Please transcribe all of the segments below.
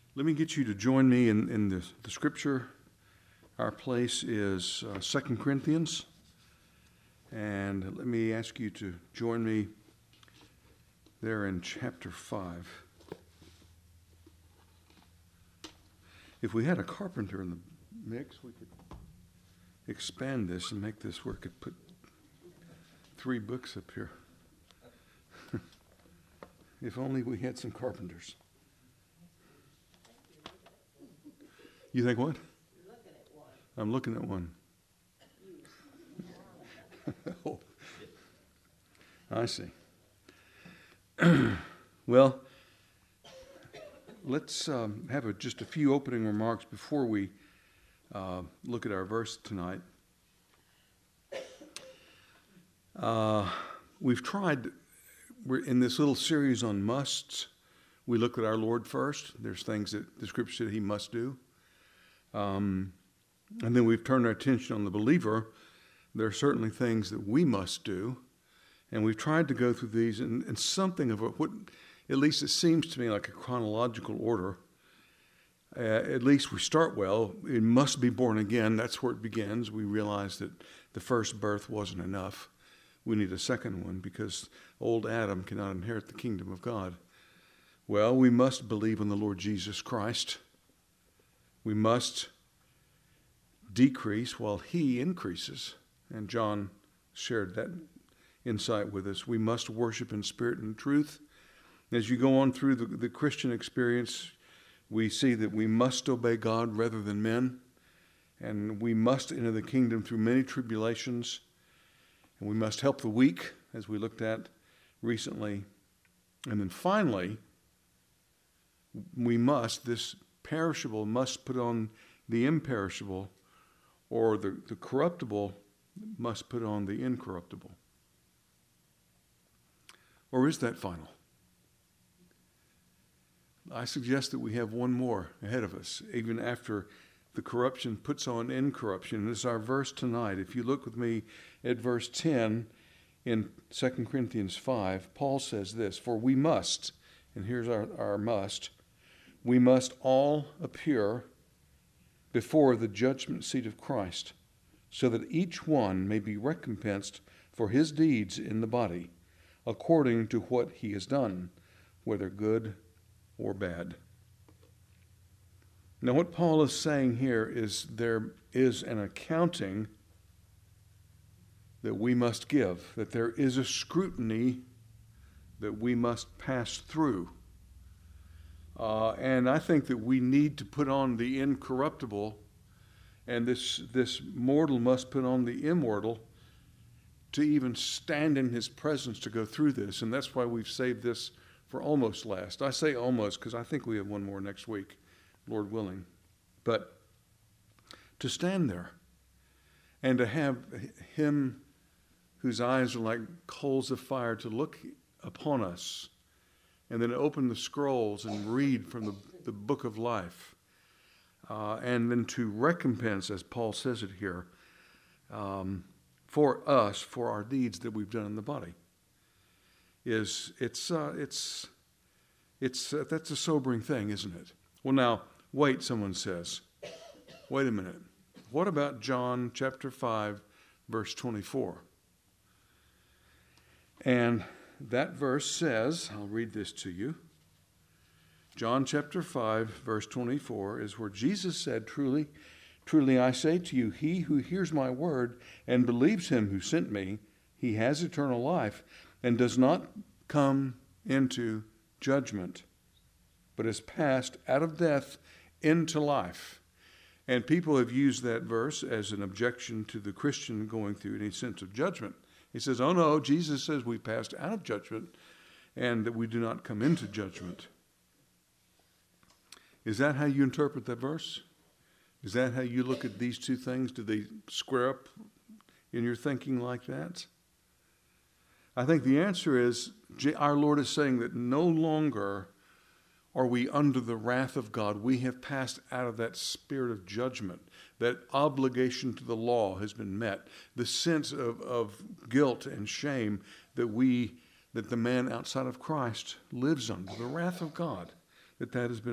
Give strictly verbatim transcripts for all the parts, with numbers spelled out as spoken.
Let me get you to join me in, in the, the scripture. Our place is uh, Second Corinthians. And let me ask you to join me there in chapter five. If we had a carpenter in the mix, we could expand this and make this where we could put three books up here. If only we had some carpenters. You think what? You're looking at one. I'm looking at one. Oh, I see. Well, let's um, have a, just a few opening remarks before we uh, look at our verse tonight. Uh, we've tried, we're in this little series on musts. We looked at our Lord first. There's things that the Scripture said He must do. Um, and then we've turned our attention on the believer. There are certainly things that we must do. And we've tried to go through these in, in something of a, what, at least it seems to me like a chronological order. Uh, at least we start well. It must be born again. That's where it begins. We realize that the first birth wasn't enough. We need a second one because old Adam cannot inherit the kingdom of God. Well, we must believe in the Lord Jesus Christ. We must decrease while He increases. And John shared that insight with us. We must worship in spirit and truth. As you go on through the, the Christian experience, we see that we must obey God rather than men. And we must enter the kingdom through many tribulations. And we must help the weak, as we looked at recently. And then finally, we must, this perishable must put on the imperishable, or the, the corruptible must put on the incorruptible. Or is that final? I suggest that we have one more ahead of us, even after the corruption puts on incorruption. And this is our verse tonight. If you look with me at verse ten in Second Corinthians five, Paul says this, "For we must," and here's our, our must, "we must all appear before the judgment seat of Christ, so that each one may be recompensed for his deeds in the body, according to what he has done, whether good or bad." Now, what Paul is saying here is there is an accounting that we must give, that there is a scrutiny that we must pass through. Uh, and I think that we need to put on the incorruptible, and this, this mortal must put on the immortal to even stand in His presence to go through this. And that's why we've saved this for almost last. I say almost because I think we have one more next week, Lord willing. But to stand there and to have Him whose eyes are like coals of fire to look upon us, and then open the scrolls and read from the, the book of life, uh, and then to recompense, as Paul says it here, um, for us, for our deeds that we've done in the body, is it's uh, it's it's uh, that's a sobering thing, isn't it? Well, now wait. Someone says, wait a minute. What about John chapter five, verse twenty-four? And that verse says, I'll read this to you. John chapter five, verse twenty-four is where Jesus said, Truly, truly I say to you, he who hears my word and believes Him who sent me, he has eternal life and does not come into judgment, but is passed out of death into life. And people have used that verse as an objection to the Christian going through any sense of judgment. He says, oh no, Jesus says we passed out of judgment and that we do not come into judgment. Is that how you interpret that verse? Is that how you look at these two things? Do they square up in your thinking like that? I think the answer is our Lord is saying that no longer are we under the wrath of God. We have passed out of that spirit of judgment. That obligation to the law has been met. The sense of, of guilt and shame that we, that the man outside of Christ lives under, the wrath of God, that that has been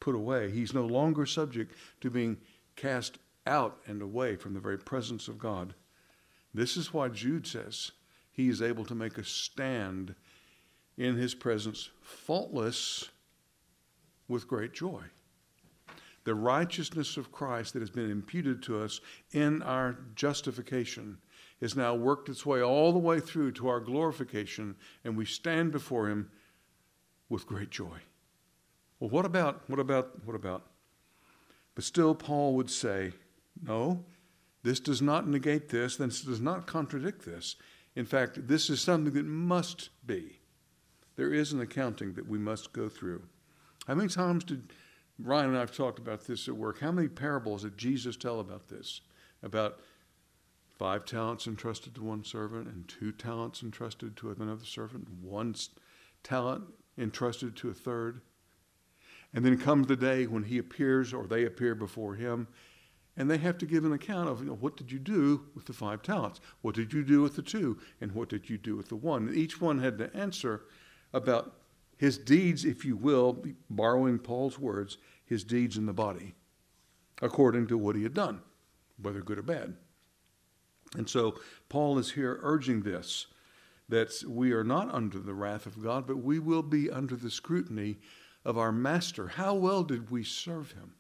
put away. He's no longer subject to being cast out and away from the very presence of God. This is why Jude says he is able to make a stand in his presence, faultless, with great joy. The righteousness of Christ that has been imputed to us in our justification has now worked its way all the way through to our glorification, and we stand before him with great joy. Well, what about, what about, what about? But still, Paul would say, no, this does not negate this, this does not contradict this. In fact, this is something that must be. There is an accounting that we must go through. How many times did Ryan and I have talked about this at work? How many parables did Jesus tell about this? About five talents entrusted to one servant and two talents entrusted to another servant, one talent entrusted to a third. And then comes the day when he appears or they appear before him, and they have to give an account of, you know, what did you do with the five talents? What did you do with the two? And what did you do with the one? And each one had to answer about his deeds, if you will, borrowing Paul's words, his deeds in the body, according to what he had done, whether good or bad. And so Paul is here urging this, that we are not under the wrath of God, but we will be under the scrutiny of our master. How well did we serve him?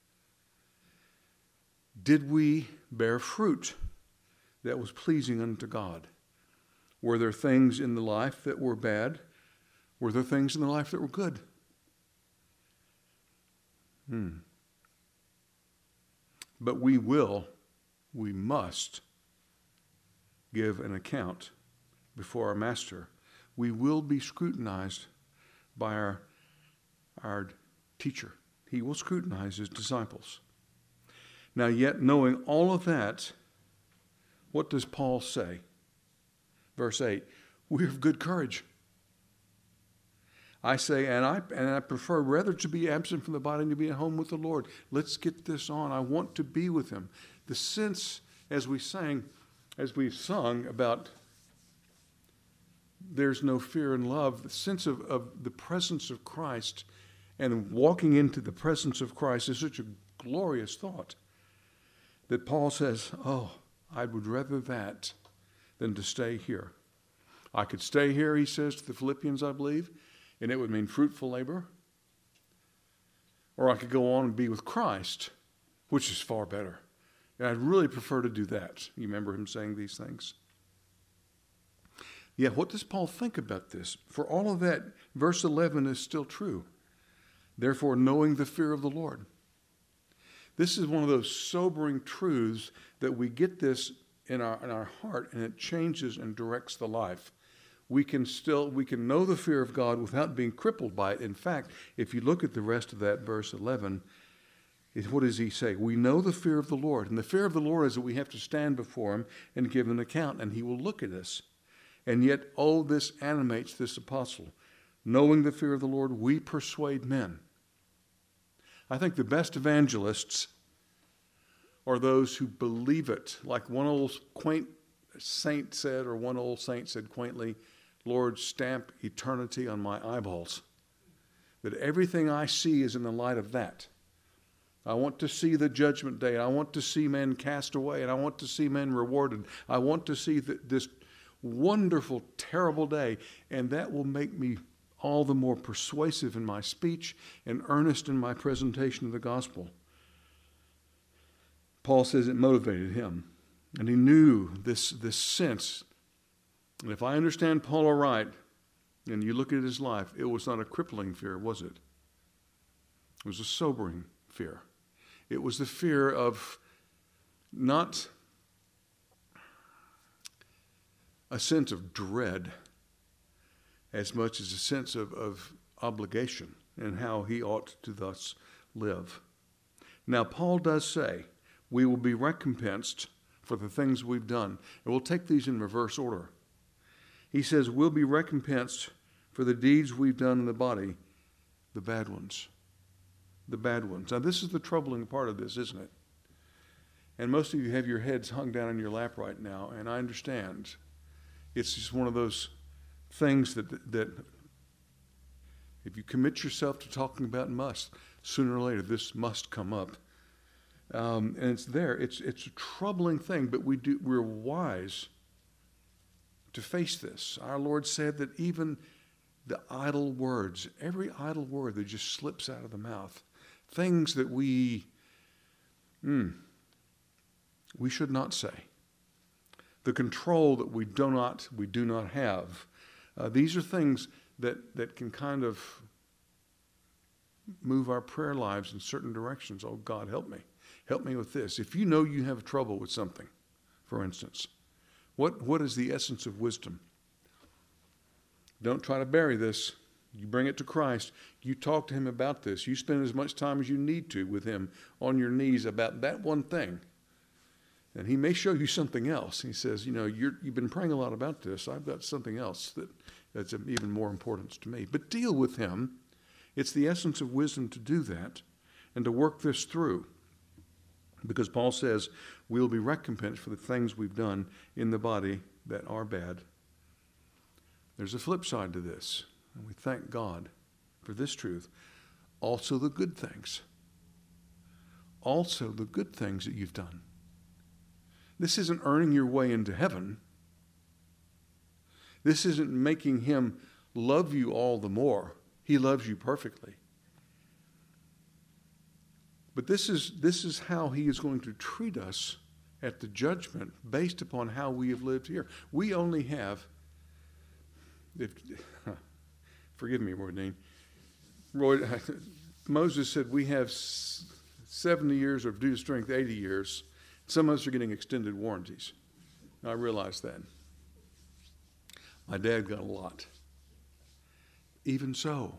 Did we bear fruit that was pleasing unto God? Were there things in the life that were bad? Were there things in the life that were good? Hmm. But we will, we must give an account before our master. We will be scrutinized by our, our teacher. He will scrutinize his disciples. Now, yet knowing all of that, what does Paul say? Verse eight, we are of good courage. I say, and I and I prefer rather to be absent from the body than to be at home with the Lord. Let's get this on. I want to be with him. The sense, as we sang, as we've sung about there's no fear in love, the sense of, of the presence of Christ and walking into the presence of Christ is such a glorious thought that Paul says, oh, I would rather that than to stay here. I could stay here, he says to the Philippians, I believe, and it would mean fruitful labor. Or I could go on and be with Christ, which is far better. And I'd really prefer to do that. You remember him saying these things? Yeah, what does Paul think about this? For all of that, verse eleven is still true. Therefore, knowing the fear of the Lord. This is one of those sobering truths that we get this in our, in our heart, and it changes and directs the life. We can still, we can know the fear of God without being crippled by it. In fact, if you look at the rest of that verse eleven, it, what does he say? We know the fear of the Lord. And the fear of the Lord is that we have to stand before him and give an account, and he will look at us. And yet, oh, this animates this apostle. Knowing the fear of the Lord, we persuade men. I think the best evangelists are those who believe it. Like one old quaint saint said, or one old saint said quaintly, Lord, stamp eternity on my eyeballs. That everything I see is in the light of that. I want to see the judgment day. I want to see men cast away, and I want to see men rewarded. I want to see the, this wonderful, terrible day, and that will make me all the more persuasive in my speech and earnest in my presentation of the gospel. Paul says it motivated him, and he knew this, this sense. And if I understand Paul aright, and you look at his life, it was not a crippling fear, was it? It was a sobering fear. It was the fear of not a sense of dread as much as a sense of, of obligation and how he ought to thus live. Now, Paul does say we will be recompensed for the things we've done. And we'll take these in reverse order. He says we'll be recompensed for the deeds we've done in the body, the bad ones. The bad ones. Now, this is the troubling part of this, isn't it? And most of you have your heads hung down in your lap right now, and I understand. It's just one of those things that, that if you commit yourself to talking about must, Sooner or later, this must come up. Um, and it's there. It's it's a troubling thing, but we do we're wise to face this. Our Lord said that even the idle words, every idle word that just slips out of the mouth, things that we mm, we should not say, the control that we do not we do not have. Uh, these are things that that can kind of move our prayer lives in certain directions. Oh, God, help me. Help me with this. If you know you have trouble with something, for instance, what, what is the essence of wisdom? Don't try to bury this. You bring it to Christ. You talk to him about this. You spend as much time as you need to with him on your knees about that one thing. And he may show you something else. He says, you know, you're, you've been praying a lot about this. I've got something else that, that's of even more importance to me. But deal with him. It's the essence of wisdom to do that and to work this through. Because Paul says we'll be recompensed for the things we've done in the body that are bad. There's a flip side to this, and we thank God for this truth. Also the good things. Also the good things that you've done. This isn't earning your way into heaven. This isn't making him love you all the more. He loves you perfectly. But this is, this is how he is going to treat us at the judgment based upon how we have lived here. We only have, if, forgive me, Roy, Roy, Moses said we have seventy years of due to strength, eighty years. Some of us are getting extended warranties. I realize that. My dad got a lot. Even so,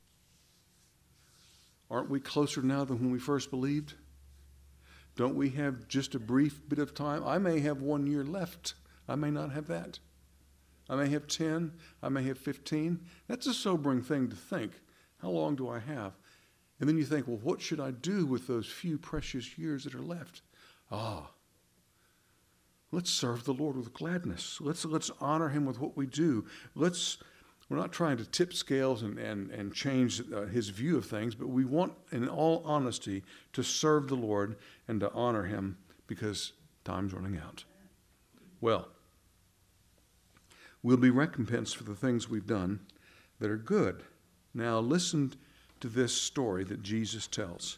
aren't we closer now than when we first believed? Don't we have just a brief bit of time? I may have one year left. I may not have that. I may have ten. I may have fifteen. That's a sobering thing to think. How long do I have? And then you think, well, what should I do with those few precious years that are left? Ah, let's serve the Lord with gladness. Let's, let's honor him with what we do. Let's We're not trying to tip scales and, and, and change uh, his view of things, but we want, in all honesty, to serve the Lord and to honor him because time's running out. Well, we'll be recompensed for the things we've done that are good. Now listen to this story that Jesus tells.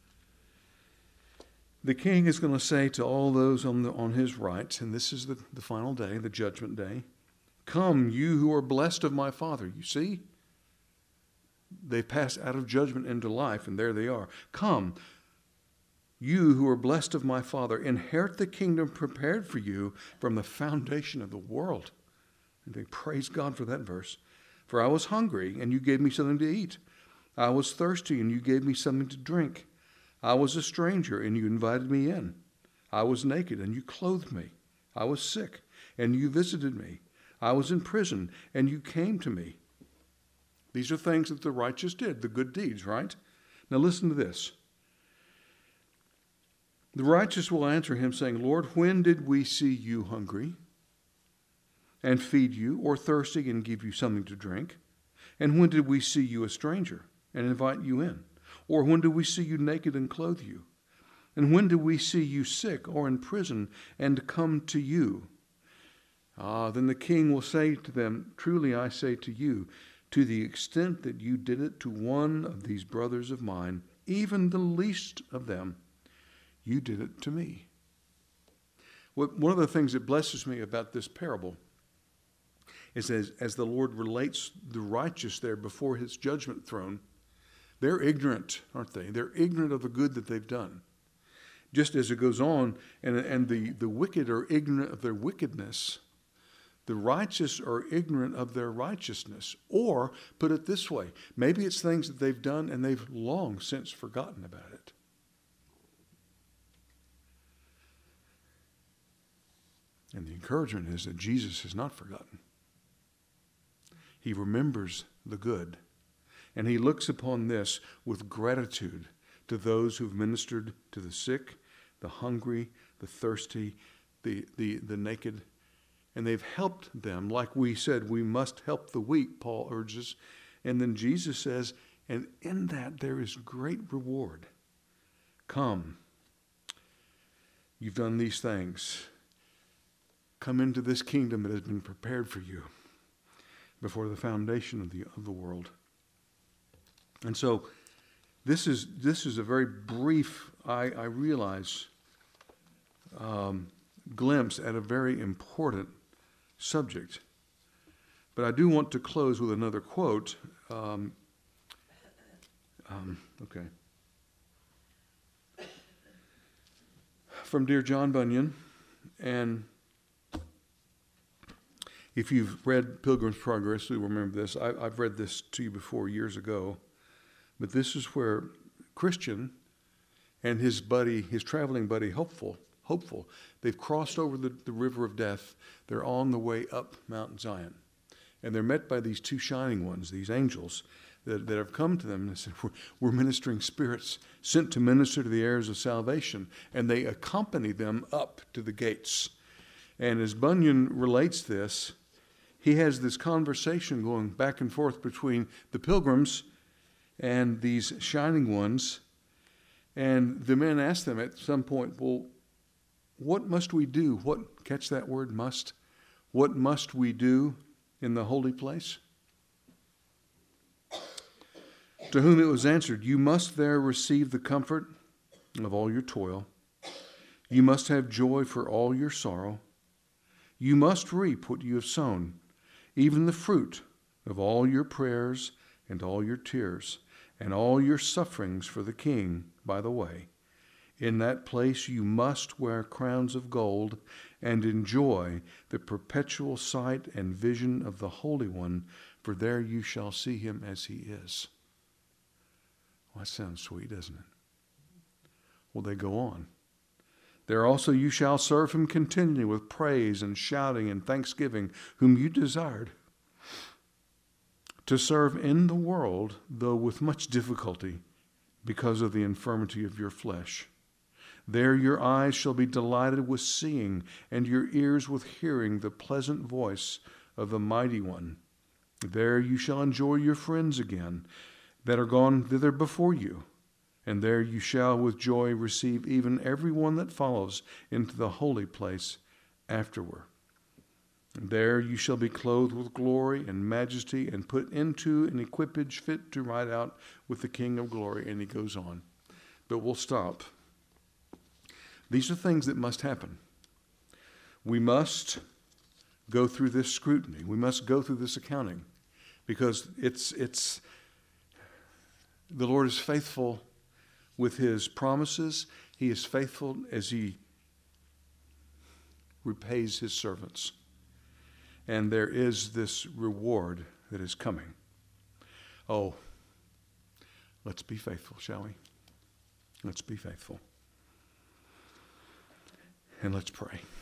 The king is going to say to all those on, the, on his right, and this is the, the final day, the judgment day, "Come, you who are blessed of my Father." You see? They pass out of judgment into life, and there they are. "Come, you who are blessed of my Father, inherit the kingdom prepared for you from the foundation of the world." And they praise God for that verse. "For I was hungry, and you gave me something to eat. I was thirsty, and you gave me something to drink. I was a stranger, and you invited me in. I was naked, and you clothed me. I was sick, and you visited me. I was in prison, and you came to me." These are things that the righteous did, the good deeds, right? Now listen to this. "The righteous will answer him, saying, Lord, when did we see you hungry and feed you, or thirsty and give you something to drink? And when did we see you a stranger and invite you in? Or when did we see you naked and clothe you? And when did we see you sick or in prison and come to you?" Ah, then the king will say to them, "Truly I say to you, to the extent that you did it to one of these brothers of mine, even the least of them, you did it to me." One of the things that blesses me about this parable is as, as the Lord relates the righteous there before his judgment throne, they're ignorant, aren't they? They're ignorant of the good that they've done. Just as it goes on, and, and the, the wicked are ignorant of their wickedness, the righteous are ignorant of their righteousness. Or, put it this way, maybe it's things that they've done and they've long since forgotten about it. And the encouragement is that Jesus has not forgotten. He remembers the good. And he looks upon this with gratitude to those who've ministered to the sick, the hungry, the thirsty, the, the, the naked. And they've helped them. Like we said, we must help the weak, Paul urges. And then Jesus says, And in that there is great reward. Come. You've done these things. Come into this kingdom that has been prepared for you before the foundation of the, of the world. And so this is this is a very brief, I, I realize, um, glimpse at a very important subject. But I do want to close with another quote. Um, um, okay. From dear John Bunyan. And if you've read Pilgrim's Progress, you'll remember this. I, I've read this to you before years ago. But this is where Christian and his buddy, his traveling buddy, Hopeful, Hopeful, they've crossed over the, the river of death. They're on the way up Mount Zion. And they're met by these two shining ones, these angels, that, that have come to them and said, we're, we're ministering spirits sent to minister to the heirs of salvation. And they accompany them up to the gates. And as Bunyan relates this, he has this conversation going back and forth between the pilgrims and these shining ones. And the men ask them at some point, well, what must we do? What, catch that word, must? What must we do in the holy place? To whom it was answered, you must there receive the comfort of all your toil. You must have joy for all your sorrow. You must reap what you have sown, even the fruit of all your prayers and all your tears, and all your sufferings for the King by the way. In that place you must wear crowns of gold and enjoy the perpetual sight and vision of the Holy One, for there you shall see him as he is. Well, that sounds sweet, doesn't it? Well, they go on. There also you shall serve him continually with praise and shouting and thanksgiving, whom you desired to serve in the world, though with much difficulty, because of the infirmity of your flesh. There your eyes shall be delighted with seeing, and your ears with hearing the pleasant voice of the Mighty One. There you shall enjoy your friends again, that are gone thither before you. And there you shall with joy receive even every one that follows into the holy place afterward. And there you shall be clothed with glory and majesty, and put into an equipage fit to ride out with the King of glory. And he goes on. But we'll stop. These are things that must happen. We must go through this scrutiny. We must go through this accounting, because it's it's the Lord is faithful with his promises. He is faithful as he repays his servants. And there is this reward that is coming. Oh, let's be faithful, shall we? Let's be faithful. And let's pray.